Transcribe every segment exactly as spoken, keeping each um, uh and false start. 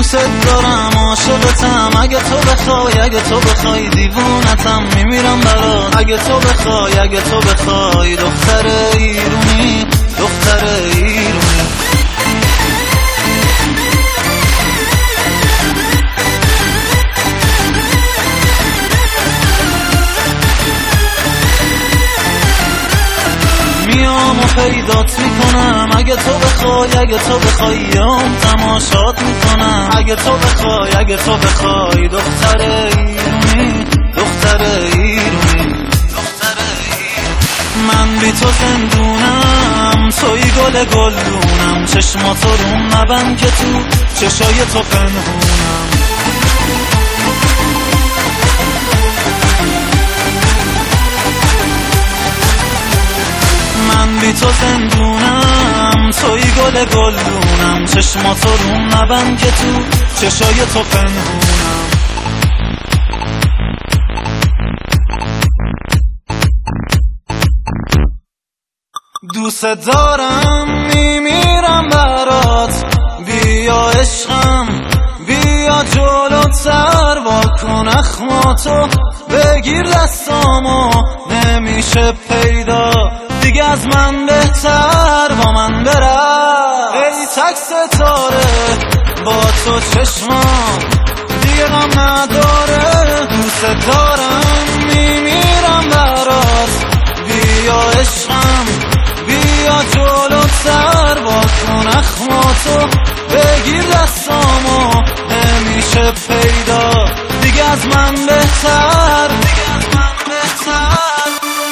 دوست دارم عاشقتم، اگه تو بخوای اگه تو بخوای دیوونتم میمیرم برات، اگه تو بخوای اگه تو بخوای دختر ایرونی دختر ایرونی. میام و پیدات میکنم، اگه تو بخوای اگه تو بخوای یام تماشات میکنم، اگه تو بخوای اگه تو بخوای دختر ایرونی دختر ایرونی دختر ایرونی. من بی تو زندونم، توی گل گلدونم، چشماتو روم نبند که تو چشای تو پنهونم. من بی تو زندونم، توی گل گلدونم، چشماتو روم نبند که تو چشای تو پنهونم. دوست دارم میمیرم برات، بیا عشقم بیا جلوتر، واکن اخماتو بگیر دستامو، نمیشه پیدا دیگه از من بهتر با من برم. ای تک ستاره با تو چشمام دیگه غم نداره، دوست دارم میمیرم برات، بیا عشقم بیا جلوتر، واکن اخماتو بگیر دستامو، نمیشه پیدا دیگه از من بهتر دیگه از من بهتر.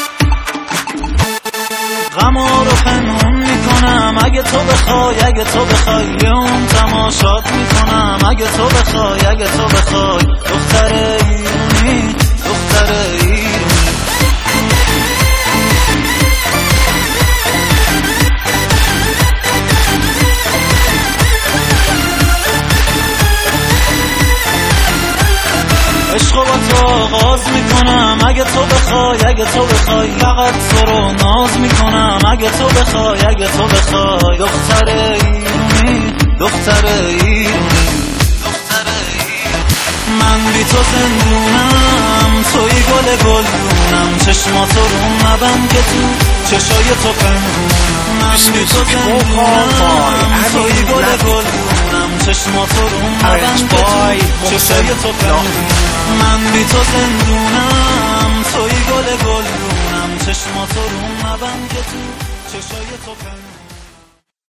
غما رو پنهون میکنم، اگه تو بخوای اگه تو بخوای یوم تماشات میکنم، اگه تو بخوای اگه تو بخوای دختر ایرونی دختر ایرونی. عشقو با تو آغاز میکنم، اگه تو بخوای اگه تو بخوای فقط تو رو ناز میکنم، اگه تو بخوای اگه تو بخوای دختر ایرونی دختر ایرونی دختر ایرونی. من بی تو زندونم، توی گل گلدونم، چشماتو روم نبند که تو چشای تو پنهونم. من بی تو زندونم، توی گل گلدونم، چشماتو روم نبند که تو چشای تو پنهونم. من بی تو زندونم، توی گل گلدونم، چشماتو روم نبند که تو چشای تو پنهونم.